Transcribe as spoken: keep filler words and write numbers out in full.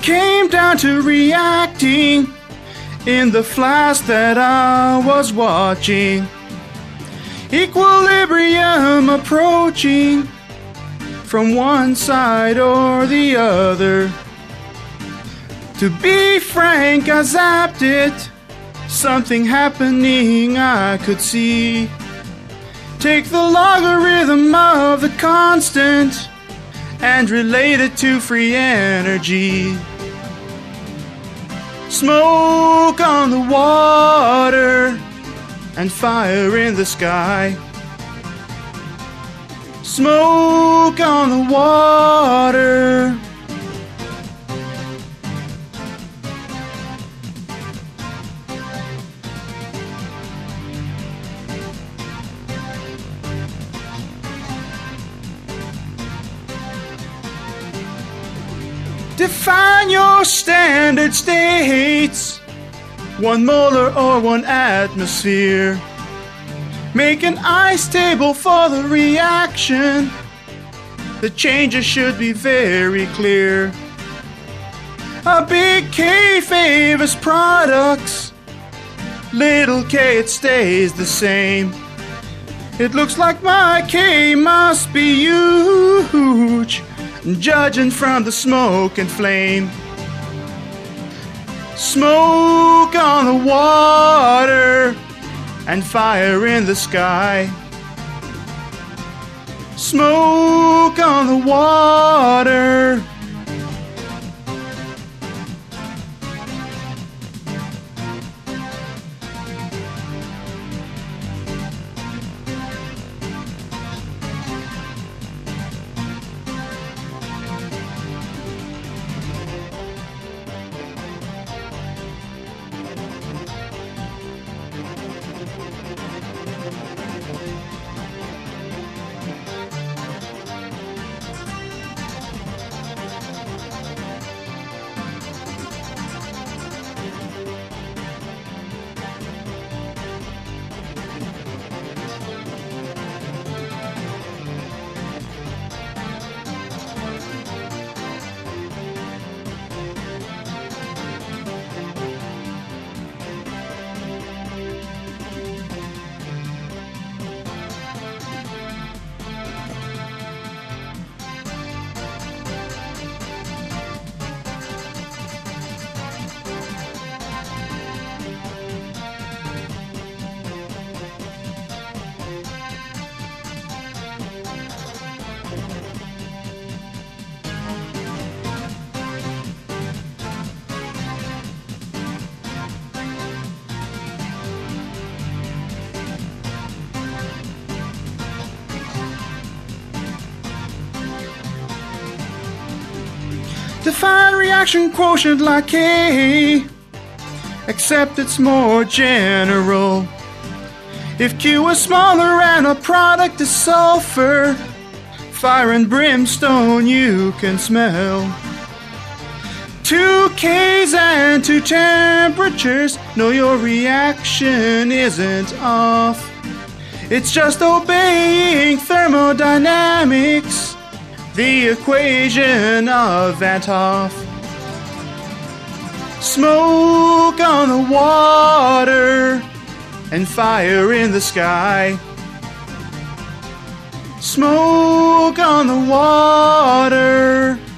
came down to reacting in the flash that I was watching. Equilibrium approaching from one side or the other. To be frank, I zapped it. Something happening I could see. Take the logarithm of the constant and relate it to free energy. Smoke on the water and fire in the sky. Smoke on the water. Define your standard states, one molar or one atmosphere. Make an ice table for the reaction. The changes should be very clear. A big K favors products. Little k, it stays the same. It looks like my K must be huge, judging from the smoke and flame. Smoke on the water and fire in the sky. Smoke on the water. Define reaction quotient like K, except it's more general. If Q is smaller and a product is sulfur, fire and brimstone you can smell. Two K's and two temperatures, no, your reaction isn't off. It's just obeying thermodynamics, the equation of Van't Hoff. Smoke on the water and fire in the sky. Smoke on the water.